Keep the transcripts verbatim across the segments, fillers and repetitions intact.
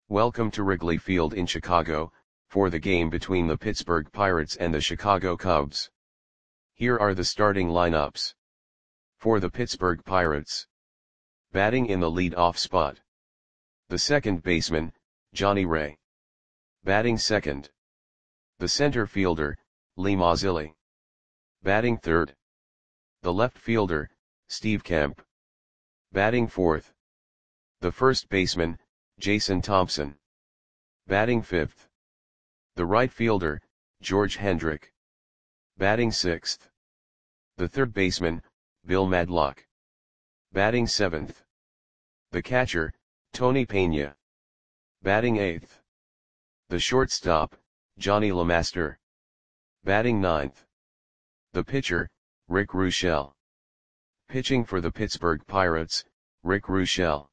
Welcome to Wrigley Field in Chicago, for the game between the Pittsburgh Pirates and the Chicago Cubs. Here are the starting lineups. For the Pittsburgh Pirates. Batting in the lead-off spot. The second baseman, Johnny Ray. Batting second. The center fielder, Lee Mazzilli. Batting third. The left fielder, Steve Kemp. Batting fourth. The first baseman, Jason Thompson. Batting fifth. The right fielder, George Hendrick. Batting sixth. The third baseman, Bill Madlock. Batting seventh. The catcher, Tony Pena. Batting eighth. The shortstop, Johnny LeMaster. Batting ninth. The pitcher, Rick Ruschel. Pitching for the Pittsburgh Pirates, Rick Ruschel.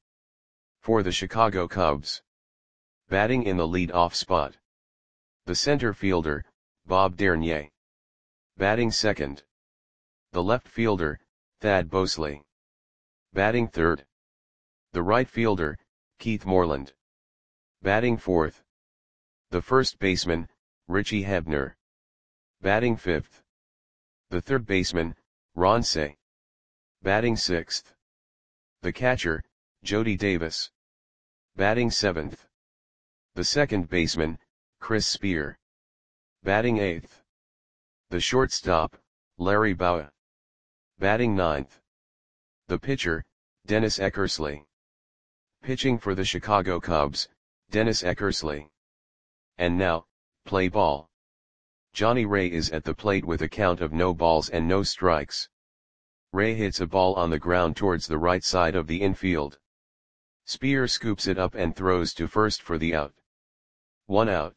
For the Chicago Cubs. Batting in the lead-off spot. The center fielder, Bob Dernier. Batting second. The left fielder, Thad Bosley. Batting third. The right fielder, Keith Moreland. Batting fourth. The first baseman, Richie Hebner. Batting fifth. The third baseman, Ron Cey. Batting sixth. The catcher, Jody Davis. Batting seventh. The second baseman, Chris Spear. Batting eighth. The shortstop, Larry Bowa. Batting ninth. The pitcher, Dennis Eckersley. Pitching for the Chicago Cubs, Dennis Eckersley. And now, play ball. Johnny Ray is at the plate with a count of no balls and no strikes. Ray hits a ball on the ground towards the right side of the infield. Spear scoops it up and throws to first for the out. One out.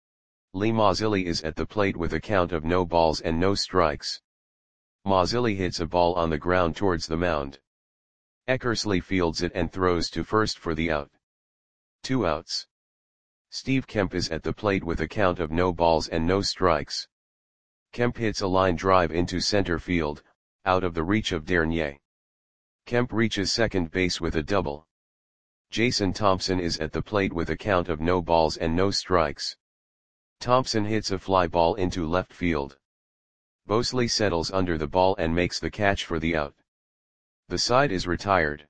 Lee Mazzilli is at the plate with a count of no balls and no strikes. Mazzilli hits a ball on the ground towards the mound. Eckersley fields it and throws to first for the out. Two outs. Steve Kemp is at the plate with a count of no balls and no strikes. Kemp hits a line drive into center field, out of the reach of Dernier. Kemp reaches second base with a double. Jason Thompson is at the plate with a count of no balls and no strikes. Thompson hits a fly ball into left field. Bosley settles under the ball and makes the catch for the out. The side is retired.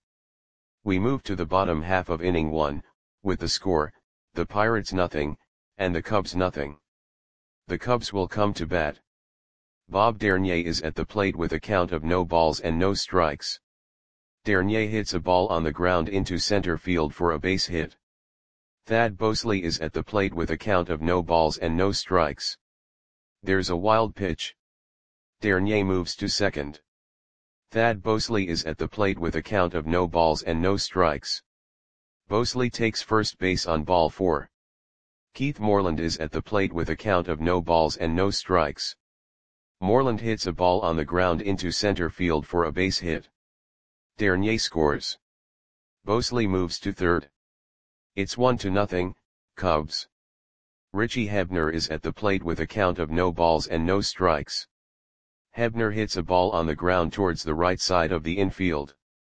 We move to the bottom half of inning one, with the score, the Pirates nothing, and the Cubs nothing. The Cubs will come to bat. Bob Dernier is at the plate with a count of no balls and no strikes. Dernier hits a ball on the ground into center field for a base hit. Thad Bosley is at the plate with a count of no balls and no strikes. There's a wild pitch. Dernier moves to second. Thad Bosley is at the plate with a count of no balls and no strikes. Bosley takes first base on ball four. Keith Moreland is at the plate with a count of no balls and no strikes. Moreland hits a ball on the ground into center field for a base hit. Dernier scores. Bosley moves to third. It's one to nothing, Cubs. Richie Hebner is at the plate with a count of no balls and no strikes. Hebner hits a ball on the ground towards the right side of the infield.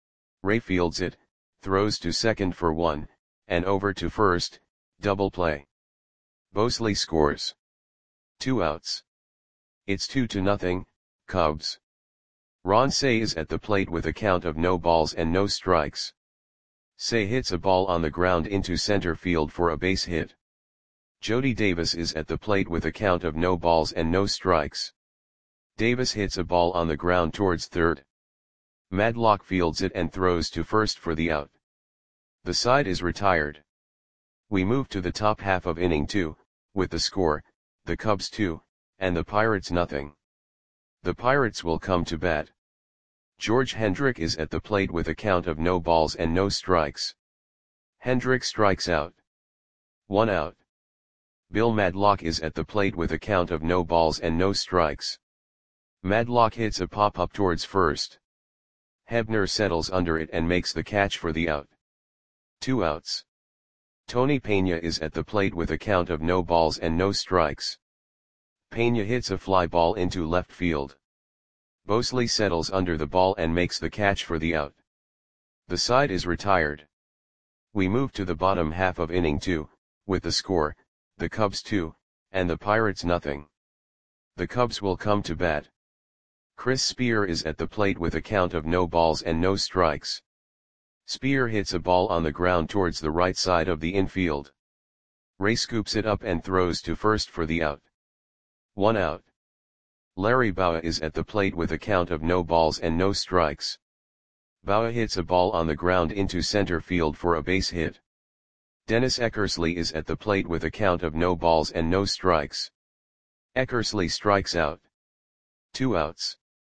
Ray fields it, throws to second for one, and over to first, double play. Bosley scores. Two outs. It's two to nothing, Cubs. Ron Cey is at the plate with a count of no balls and no strikes. Cey hits a ball on the ground into center field for a base hit. Jody Davis is at the plate with a count of no balls and no strikes. Davis hits a ball on the ground towards third. Madlock fields it and throws to first for the out. The side is retired. We move to the top half of inning two, with the score, the Cubs two, and the Pirates nothing. The Pirates will come to bat. George Hendrick is at the plate with a count of no balls and no strikes. Hendrick strikes out. One out. Bill Madlock is at the plate with a count of no balls and no strikes. Madlock hits a pop-up towards first. Hebner settles under it and makes the catch for the out. Two outs. Tony Pena is at the plate with a count of no balls and no strikes. Pena hits a fly ball into left field. Bosley settles under the ball and makes the catch for the out. The side is retired. We move to the bottom half of inning two, with the score, the Cubs two, and the Pirates nothing. The Cubs will come to bat. Chris Spear is at the plate with a count of no balls and no strikes. Spear hits a ball on the ground towards the right side of the infield. Ray scoops it up and throws to first for the out. One out. Larry Bowa is at the plate with a count of no balls and no strikes. Bowa hits a ball on the ground into center field for a base hit. Dennis Eckersley is at the plate with a count of no balls and no strikes. Eckersley strikes out. Two outs.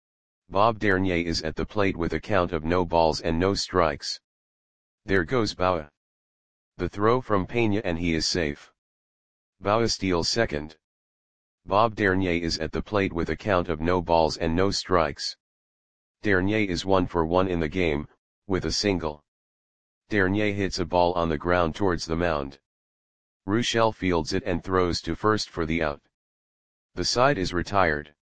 Bob Dernier is at the plate with a count of no balls and no strikes. There goes Bowa. The throw from Pena and he is safe. Bowa steals second. Bob Dernier is at the plate with a count of no balls and no strikes. Dernier is one for one in the game, with a single. Dernier hits a ball on the ground towards the mound. Ruschel fields it and throws to first for the out. The side is retired.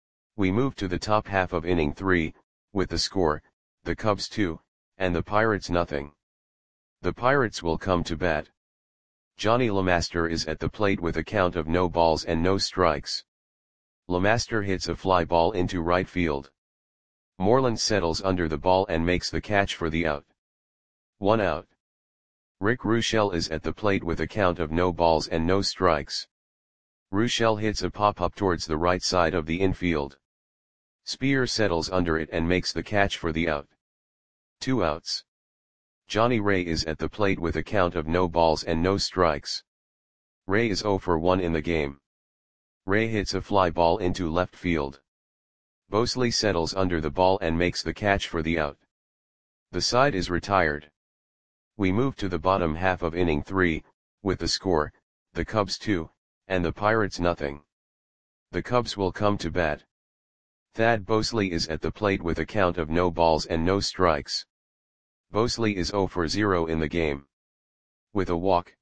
We move to the top half of inning three, with the score, the Cubs two, and the Pirates nothing. The Pirates will come to bat. Johnny LeMaster is at the plate with a count of no balls and no strikes. LeMaster hits a fly ball into right field. Moreland settles under the ball and makes the catch for the out. One out. Rick Ruschel is at the plate with a count of no balls and no strikes. Ruschel hits a pop-up towards the right side of the infield. Spear settles under it and makes the catch for the out. Two outs. Johnny Ray is at the plate with a count of no balls and no strikes. Ray is zero for one in the game. Ray hits a fly ball into left field. Bosley settles under the ball and makes the catch for the out. The side is retired. We move to the bottom half of inning three, with the score, the Cubs two, and the Pirates nothing. The Cubs will come to bat. Thad Bosley is at the plate with a count of no balls and no strikes. Bosley is zero for zero in the game. With a walk.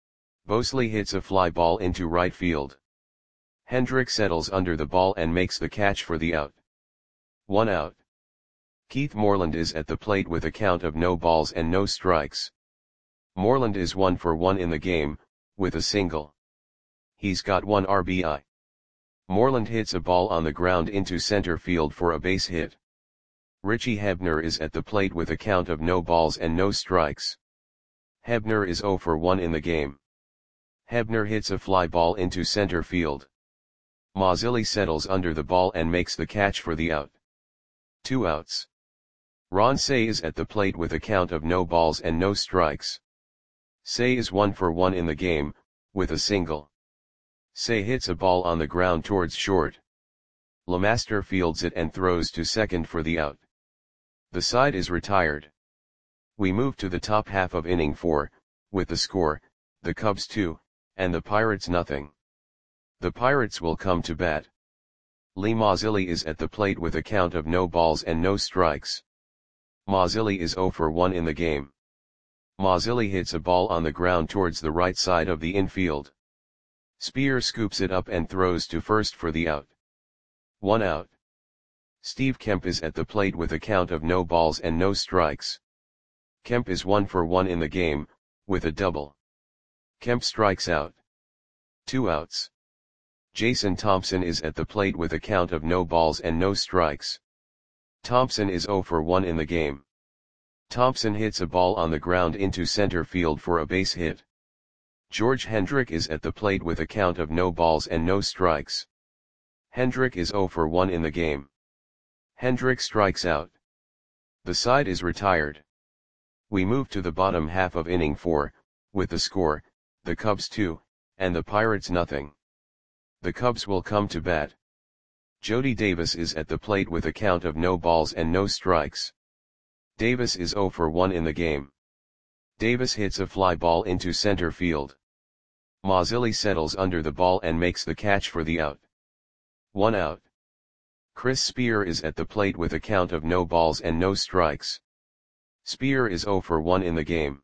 Bosley hits a fly ball into right field. Hendrick settles under the ball and makes the catch for the out. One out. Keith Moreland is at the plate with a count of no balls and no strikes. Moreland is one for one in the game, with a single. He's got one R B I. Moreland hits a ball on the ground into center field for a base hit. Richie Hebner is at the plate with a count of no balls and no strikes. Hebner is zero for one in the game. Hebner hits a fly ball into center field. Mazzilli settles under the ball and makes the catch for the out. Two outs. Ron Cey is at the plate with a count of no balls and no strikes. Cey is one for one in the game, with a single. Cey hits a ball on the ground towards short. LeMaster fields it and throws to second for the out. The side is retired. We move to the top half of inning four, with the score, the Cubs two, and the Pirates nothing. The Pirates will come to bat. Lee Mazzilli is at the plate with a count of no balls and no strikes. Mazzilli is zero for one in the game. Mazzilli hits a ball on the ground towards the right side of the infield. Spear scoops it up and throws to first for the out. One out. Steve Kemp is at the plate with a count of no balls and no strikes. Kemp is one for one in the game, with a double. Kemp strikes out. Two outs. Jason Thompson is at the plate with a count of no balls and no strikes. Thompson is zero for one in the game. Thompson hits a ball on the ground into center field for a base hit. George Hendrick is at the plate with a count of no balls and no strikes. Hendrick is zero for one in the game. Hendrick strikes out. The side is retired. We move to the bottom half of inning four, with the score, the Cubs two, and the Pirates nothing. The Cubs will come to bat. Jody Davis is at the plate with a count of no balls and no strikes. Davis is zero for one in the game. Davis hits a fly ball into center field. Mazzilli settles under the ball and makes the catch for the out. One out. Chris Spear is at the plate with a count of no balls and no strikes. Spear is zero for one in the game.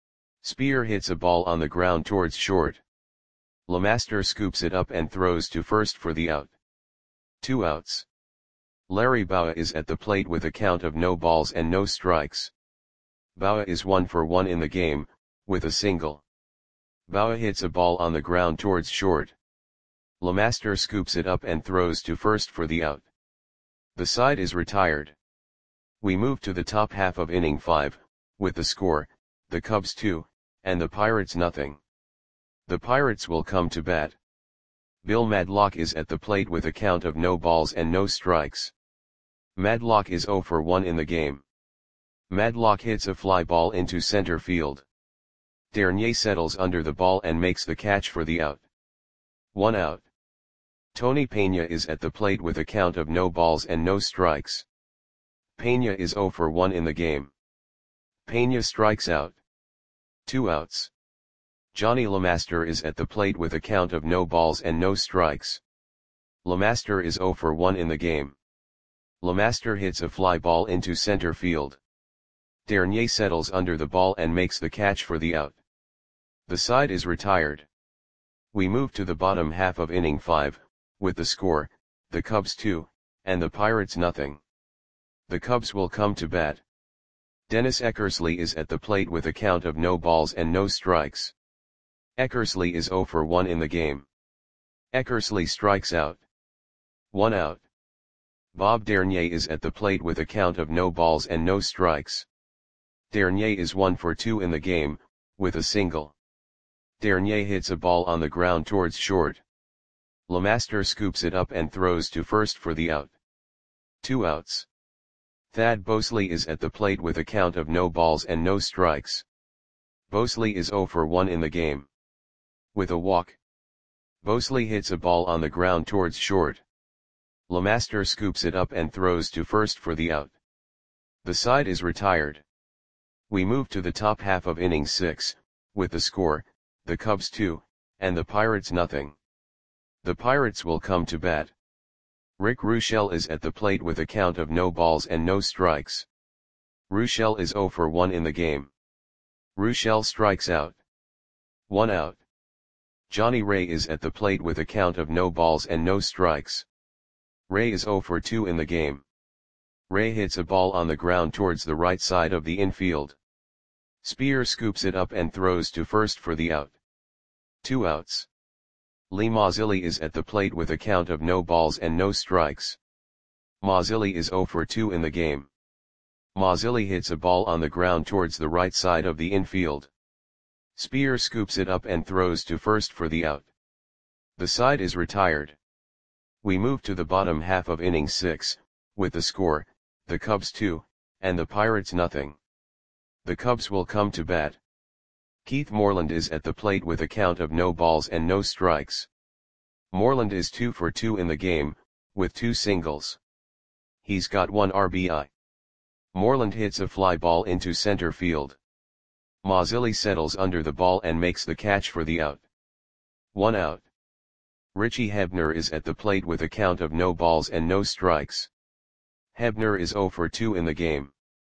Spear hits a ball on the ground towards short. LeMaster scoops it up and throws to first for the out. Two outs. Larry Bowa is at the plate with a count of no balls and no strikes. Bowa is one for one in the game, with a single. Bauer hits a ball on the ground towards short. Lemaster scoops it up and throws to first for the out. The side is retired. We move to the top half of inning five, with the score, the Cubs two, and the Pirates nothing. The Pirates will come to bat. Bill Madlock is at the plate with a count of no balls and no strikes. Madlock is oh for one in the game. Madlock hits a fly ball into center field. Dernier settles under the ball and makes the catch for the out. One out. Tony Peña is at the plate with a count of no balls and no strikes. Peña is oh for one in the game. Peña strikes out. Two outs. Johnny Lemaster is at the plate with a count of no balls and no strikes. Lemaster is oh for one in the game. Lemaster hits a fly ball into center field. Dernier settles under the ball and makes the catch for the out. The side is retired. We move to the bottom half of inning five, with the score, the Cubs two, and the Pirates nothing. The Cubs will come to bat. Dennis Eckersley is at the plate with a count of no balls and no strikes. Eckersley is oh for one in the game. Eckersley strikes out. One out. Bob Dernier is at the plate with a count of no balls and no strikes. Dernier is one for two in the game, with a single. Dernier hits a ball on the ground towards short. Lemaster scoops it up and throws to first for the out. Two outs. Thad Bosley is at the plate with a count of no balls and no strikes. Bosley is oh for one in the game. With a walk. Bosley hits a ball on the ground towards short. Lemaster scoops it up and throws to first for the out. The side is retired. We move to the top half of inning six, with the score, the Cubs two, and the Pirates nothing. The Pirates will come to bat. Rick Ruschel is at the plate with a count of no balls and no strikes. Ruschel is oh for one in the game. Ruschel strikes out. One out. Johnny Ray is at the plate with a count of no balls and no strikes. Ray is oh for two in the game. Ray hits a ball on the ground towards the right side of the infield. Spear scoops it up and throws to first for the out. Two outs. Lee Mazzilli is at the plate with a count of no balls and no strikes. Mazzilli is oh for two in the game. Mazzilli hits a ball on the ground towards the right side of the infield. Spear scoops it up and throws to first for the out. The side is retired. We move to the bottom half of inning six, with the score, the Cubs two, and the Pirates nothing. The Cubs will come to bat. Keith Moreland is at the plate with a count of no balls and no strikes. Moreland is two for two in the game, with two singles. He's got one R B I. Moreland hits a fly ball into center field. Mazzilli settles under the ball and makes the catch for the out. One out. Richie Hebner is at the plate with a count of no balls and no strikes. Hebner is oh for two in the game.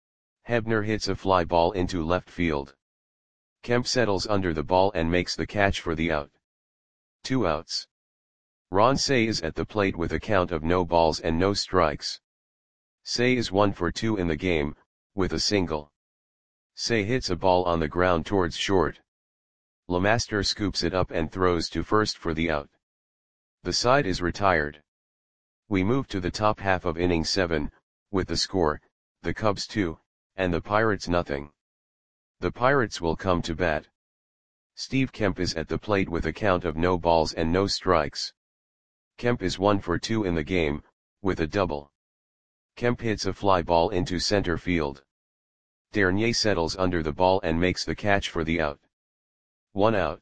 Hebner hits a fly ball into left field. Kemp settles under the ball and makes the catch for the out. Two outs. Ron Cey is at the plate with a count of no balls and no strikes. Cey is one for two in the game, with a single. Cey hits a ball on the ground towards short. Lemaster scoops it up and throws to first for the out. The side is retired. We move to the top half of inning seven, with the score, the Cubs two, and the Pirates nothing. The Pirates will come to bat. Steve Kemp is at the plate with a count of no balls and no strikes. Kemp is one for two in the game, with a double. Kemp hits a fly ball into center field. Dernier settles under the ball and makes the catch for the out. One out.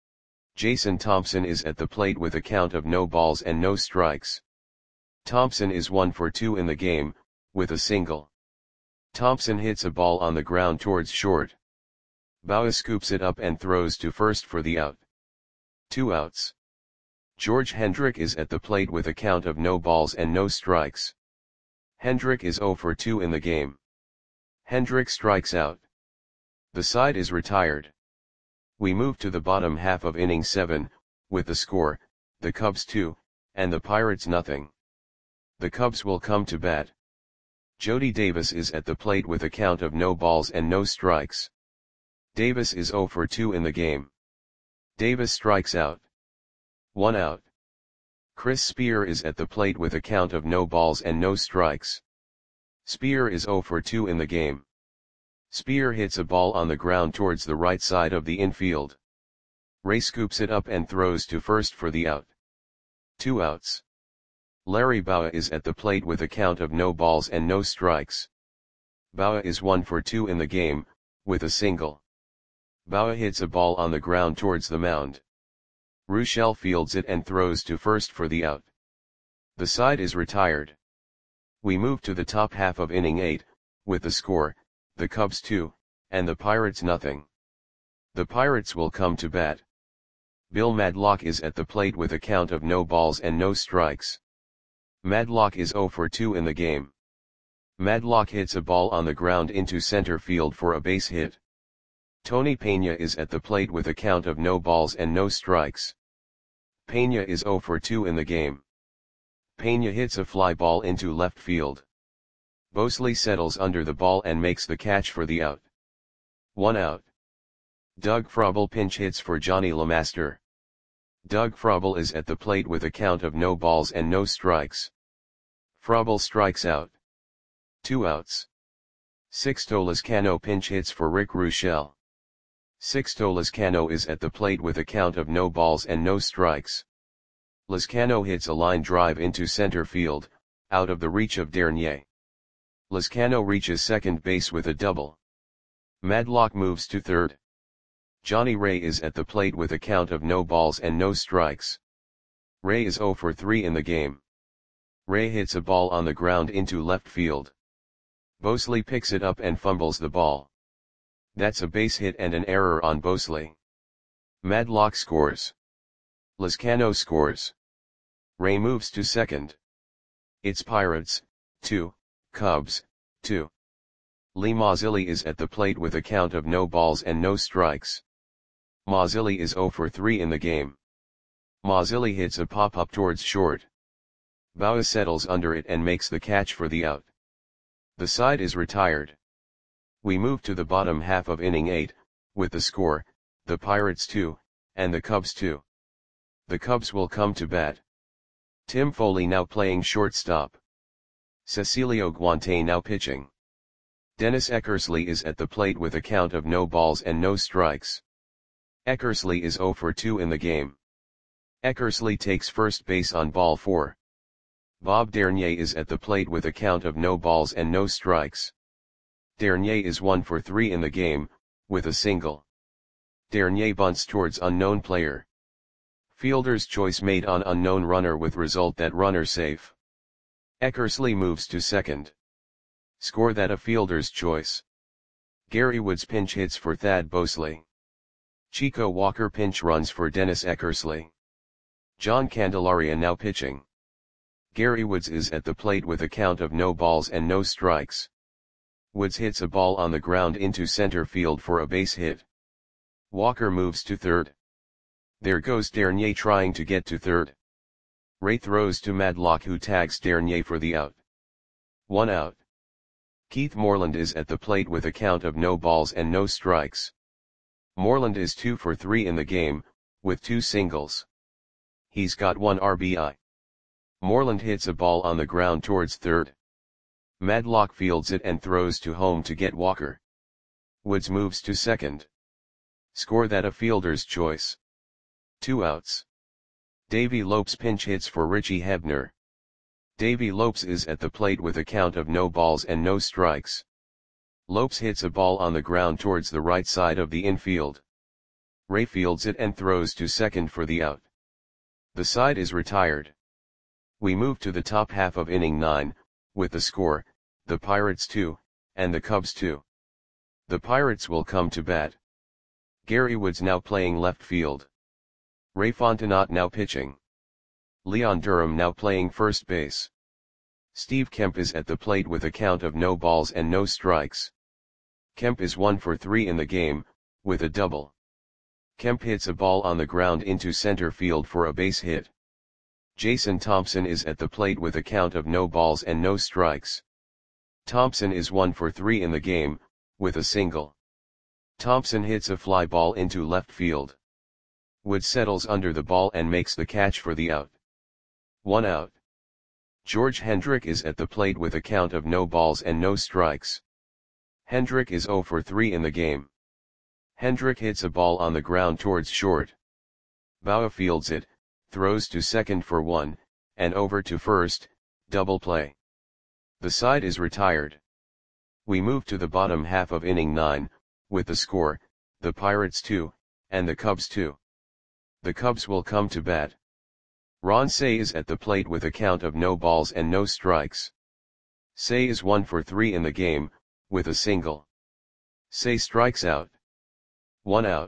Jason Thompson is at the plate with a count of no balls and no strikes. Thompson is one for two in the game, with a single. Thompson hits a ball on the ground towards short. Bauer scoops it up and throws to first for the out. Two outs. George Hendrick is at the plate with a count of no balls and no strikes. Hendrick is oh for two in the game. Hendrick strikes out. The side is retired. We move to the bottom half of inning seven, with the score, the Cubs two, and the Pirates nothing. The Cubs will come to bat. Jody Davis is at the plate with a count of no balls and no strikes. Davis is zero for two in the game. Davis strikes out. One out. Chris Spear is at the plate with a count of no balls and no strikes. Spear is zero for two in the game. Spear hits a ball on the ground towards the right side of the infield. Ray scoops it up and throws to first for the out. Two outs. Larry Bowa is at the plate with a count of no balls and no strikes. Bowa is one for two in the game, with a single. Bowa hits a ball on the ground towards the mound. Ruschel fields it and throws to first for the out. The side is retired. We move to the top half of inning eight, with the score, the Cubs two, and the Pirates nothing. The Pirates will come to bat. Bill Madlock is at the plate with a count of no balls and no strikes. Madlock is zero for two in the game. Madlock hits a ball on the ground into center field for a base hit. Tony Pena is at the plate with a count of no balls and no strikes. Pena is zero for two in the game. Pena hits a fly ball into left field. Bosley settles under the ball and makes the catch for the out. One out. Doug Frobel pinch hits for Johnny LeMaster. Doug Frobel is at the plate with a count of no balls and no strikes. Frobel strikes out. Two outs. Sixto Lezcano pinch hits for Rick Ruschel. Sixto Lezcano is at the plate with a count of no balls and no strikes. Lezcano hits a line drive into center field, out of the reach of Dernier. Lezcano reaches second base with a double. Madlock moves to third. Johnny Ray is at the plate with a count of no balls and no strikes. Ray is zero for three in the game. Ray hits a ball on the ground into left field. Bosley picks it up and fumbles the ball. That's a base hit and an error on Bosley. Madlock scores. Lezcano scores. Ray moves to second. It's Pirates, two, Cubs, two. Lee Mazzilli is at the plate with a count of no balls and no strikes. Mazzilli is zero for three in the game. Mazzilli hits a pop-up towards short. Bowa settles under it and makes the catch for the out. The side is retired. We move to the bottom half of inning eight, with the score, the Pirates two, and the Cubs two. The Cubs will come to bat. Tim Foley now playing shortstop. Cecilio Guante now pitching. Dennis Eckersley is at the plate with a count of no balls and no strikes. Eckersley is zero for two in the game. Eckersley takes first base on ball four. Bob Dernier is at the plate with a count of no balls and no strikes. Dernier is one for three in the game, with a single. Dernier bunts towards unknown player. Fielder's choice made on unknown runner with result that runner safe. Eckersley moves to second. Score that a fielder's choice. Gary Woods pinch hits for Thad Bosley. Chico Walker pinch runs for Dennis Eckersley. John Candelaria now pitching. Gary Woods is at the plate with a count of no balls and no strikes. Woods hits a ball on the ground into center field for a base hit. Walker moves to third. There goes Dernier trying to get to third. Ray throws to Madlock who tags Dernier for the out. One out. Keith Moreland is at the plate with a count of no balls and no strikes. Moreland is two for three in the game, with two singles. He's got one R B I. Moreland hits a ball on the ground towards third. Madlock fields it and throws to home to get Walker. Woods moves to second. Score that a fielder's choice. Two outs. Davey Lopes pinch hits for Richie Hebner. Davey Lopes is at the plate with a count of no balls and no strikes. Lopes hits a ball on the ground towards the right side of the infield. Ray fields it and throws to second for the out. The side is retired. We move to the top half of inning nine, with the score, the Pirates two, and the Cubs two. The Pirates will come to bat. Gary Woods now playing left field. Ray Fontenot now pitching. Leon Durham now playing first base. Steve Kemp is at the plate with a count of no balls and no strikes. Kemp is one for three in the game, with a double. Kemp hits a ball on the ground into center field for a base hit. Jason Thompson is at the plate with a count of no balls and no strikes. Thompson is one for three in the game, with a single. Thompson hits a fly ball into left field. Woods settles under the ball and makes the catch for the out. One out. George Hendrick is at the plate with a count of no balls and no strikes. Hendrick is zero for three in the game. Hendrick hits a ball on the ground towards short. Bauer fields it, throws to second for one, and over to first, double play. The side is retired. We move to the bottom half of inning nine, with the score, the Pirates two, and the Cubs two. The Cubs will come to bat. Ron Cey is at the plate with a count of no balls and no strikes. Cey is one for three in the game, with a single. Cey strikes out. One out.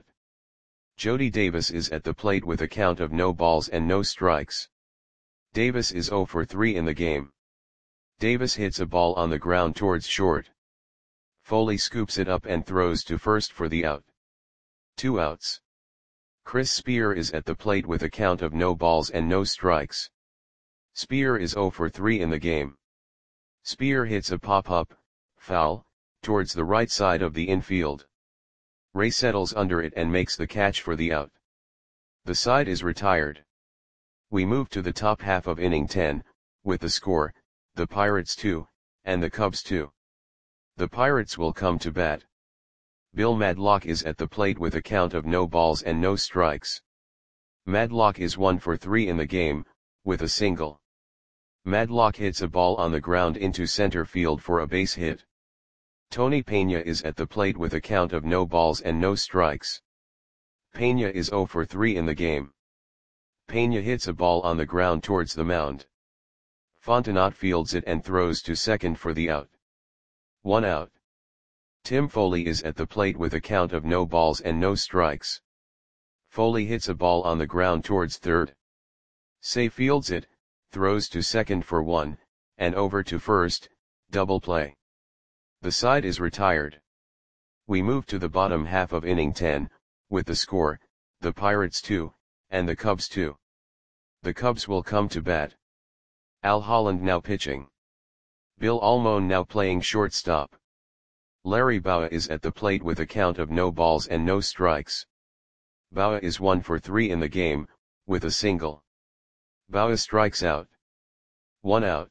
Jody Davis is at the plate with a count of no balls and no strikes. Davis is zero for three in the game. Davis hits a ball on the ground towards short. Foley scoops it up and throws to first for the out. Two outs. Chris Spear is at the plate with a count of no balls and no strikes. Spear is zero for three in the game. Spear hits a pop-up, foul, towards the right side of the infield. Ray settles under it and makes the catch for the out. The side is retired. We move to the top half of inning ten, with the score, the Pirates two, and the Cubs two. The Pirates will come to bat. Bill Madlock is at the plate with a count of no balls and no strikes. Madlock is one for three in the game, with a single. Madlock hits a ball on the ground into center field for a base hit. Tony Pena is at the plate with a count of no balls and no strikes. Pena is zero for three in the game. Pena hits a ball on the ground towards the mound. Fontenot fields it and throws to second for the out. One out. Tim Foley is at the plate with a count of no balls and no strikes. Foley hits a ball on the ground towards third. Cey fields it, throws to second for one, and over to first, double play. The side is retired. We move to the bottom half of inning ten, with the score, the Pirates two, and the Cubs two. The Cubs will come to bat. Al Holland now pitching. Bill Almon now playing shortstop. Larry Bowa is at the plate with a count of no balls and no strikes. Bowa is one for three in the game, with a single. Bowa strikes out. One out.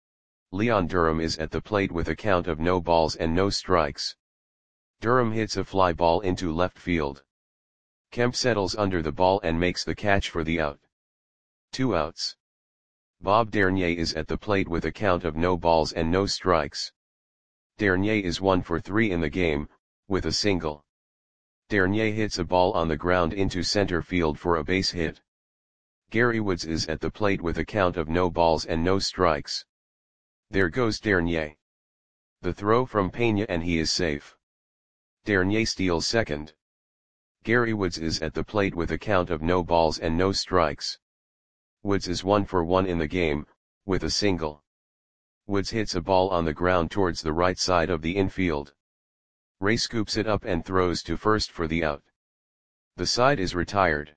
Leon Durham is at the plate with a count of no balls and no strikes. Durham hits a fly ball into left field. Kemp settles under the ball and makes the catch for the out. Two outs. Bob Dernier is at the plate with a count of no balls and no strikes. Dernier is one for three in the game, with a single. Dernier hits a ball on the ground into center field for a base hit. Gary Woods is at the plate with a count of no balls and no strikes. There goes Dernier. The throw from Pena and he is safe. Dernier steals second. Gary Woods is at the plate with a count of no balls and no strikes. Woods is one for one in the game, with a single. Woods hits a ball on the ground towards the right side of the infield. Ray scoops it up and throws to first for the out. The side is retired.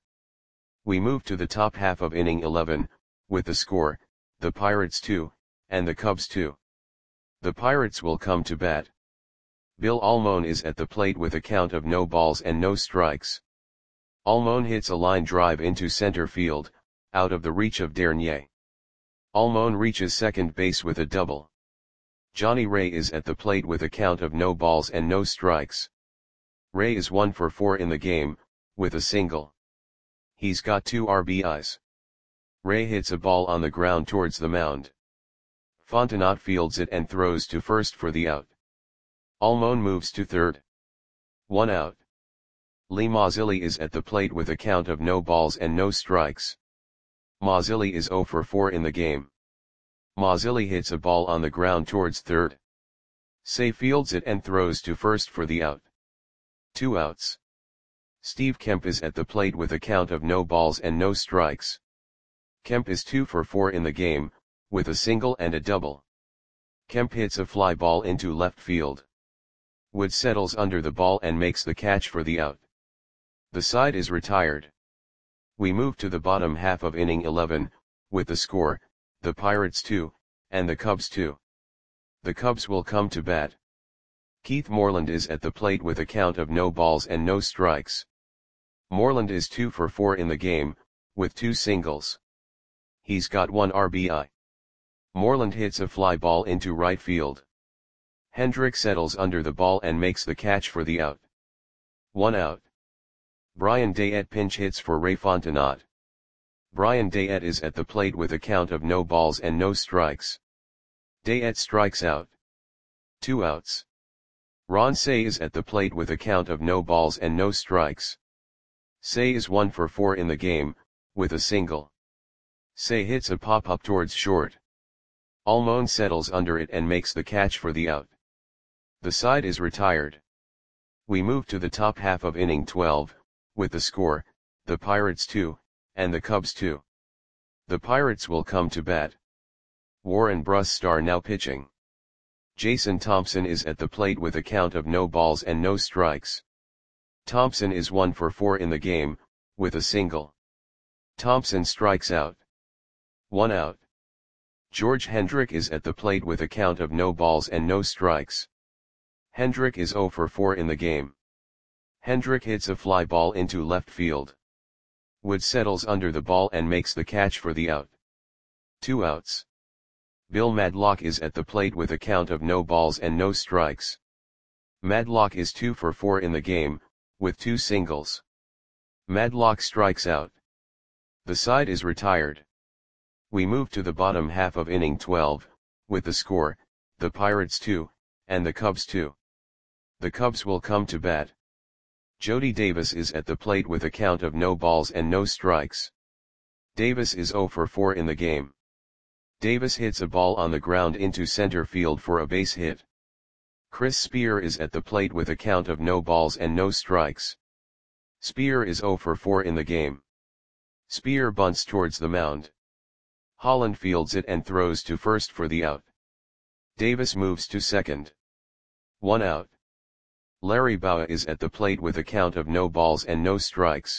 We move to the top half of inning eleven, with the score, the Pirates two, and the Cubs two. The Pirates will come to bat. Bill Almon is at the plate with a count of no balls and no strikes. Almon hits a line drive into center field, out of the reach of Dernier. Almon reaches second base with a double. Johnny Ray is at the plate with a count of no balls and no strikes. Ray is one for four in the game, with a single. He's got two R B Is. Ray hits a ball on the ground towards the mound. Fontenot fields it and throws to first for the out. Almon moves to third. One out. Lee Mazzilli is at the plate with a count of no balls and no strikes. Mazzilli is zero for four in the game. Mazzilli hits a ball on the ground towards third. Cey fields it and throws to first for the out. Two outs. Steve Kemp is at the plate with a count of no balls and no strikes. Kemp is two for four in the game, with a single and a double. Kemp hits a fly ball into left field. Woods settles under the ball and makes the catch for the out. The side is retired. We move to the bottom half of inning eleven, with the score, the Pirates two, and the Cubs two. The Cubs will come to bat. Keith Moreland is at the plate with a count of no balls and no strikes. Moreland is two for four in the game, with two singles. He's got one R B I. Moreland hits a fly ball into right field. Hendrick settles under the ball and makes the catch for the out. One out. Brian Dayette pinch hits for Ray Fontenot. Brian Dayette is at the plate with a count of no balls and no strikes. Dayette strikes out. Two outs. Ron Cey is at the plate with a count of no balls and no strikes. Cey is one for four in the game, with a single. Cey hits a pop-up towards short. Almon settles under it and makes the catch for the out. The side is retired. We move to the top half of inning twelve, with the score, the Pirates two, and the Cubs two. The Pirates will come to bat. Warren Brustar now pitching. Jason Thompson is at the plate with a count of no balls and no strikes. Thompson is one for four in the game, with a single. Thompson strikes out. One out. George Hendrick is at the plate with a count of no balls and no strikes. Hendrick is zero for four in the game. Hendrick hits a fly ball into left field. Wood settles under the ball and makes the catch for the out. Two outs. Bill Madlock is at the plate with a count of no balls and no strikes. Madlock is two for four in the game, with two singles. Madlock strikes out. The side is retired. We move to the bottom half of inning twelve, with the score, the Pirates two, and the Cubs two. The Cubs will come to bat. Jody Davis is at the plate with a count of no balls and no strikes. Davis is zero for four in the game. Davis hits a ball on the ground into center field for a base hit. Chris Spear is at the plate with a count of no balls and no strikes. Spear is zero for four in the game. Spear bunts towards the mound. Holland fields it and throws to first for the out. Davis moves to second. One out. Larry Bowa is at the plate with a count of no balls and no strikes.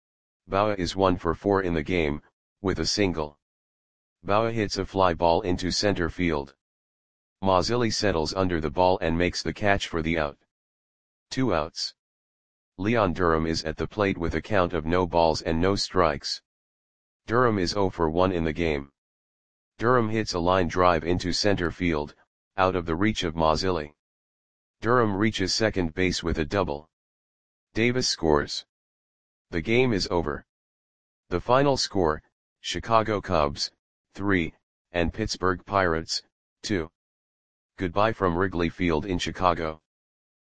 Bowa is one for four in the game, with a single. Bowa hits a fly ball into center field. Mazzilli settles under the ball and makes the catch for the out. Two outs. Leon Durham is at the plate with a count of no balls and no strikes. Durham is zero for one in the game. Durham hits a line drive into center field, out of the reach of Mazzilli. Durham reaches second base with a double. Davis scores. The game is over. The final score, Chicago Cubs, three, and Pittsburgh Pirates, two. Goodbye from Wrigley Field in Chicago.